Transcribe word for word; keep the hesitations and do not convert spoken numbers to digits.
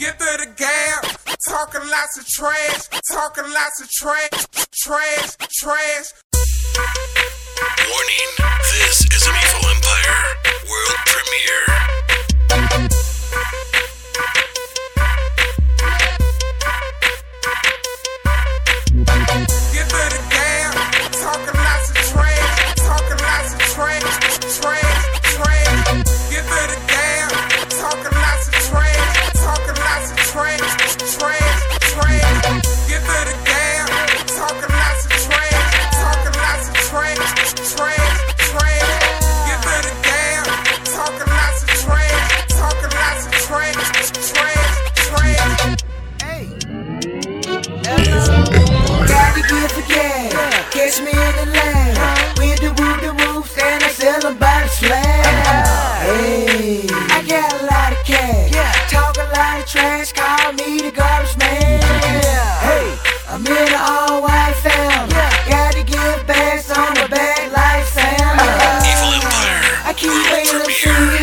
Get through the gap, talking lots of trash, talking lots of trash, trash, trash. Warning, this is an Evil Empire world premiere. Get through the gap, talking lots of trash, talking lots of trash, trash, trash. Get through the gap, talking lots of trash, talking lots of trash, trash, trash. Get through the gap, talking lots of trash, talking lots of trash, trash, trash. Get through the gap, talking lots of trash, talking lots of trash, trash, trash. Hey. Got to get for gas. Catch me in the lane. With the whoop the whoops and I sell them by the slab. Hey, I got a lot of cash. Talk a lot of trash. Call me the garbage man. Hey, I'm in an all white family. Got to get bags on my back like Santa. Evil Empire I keep world waiting to premiere. see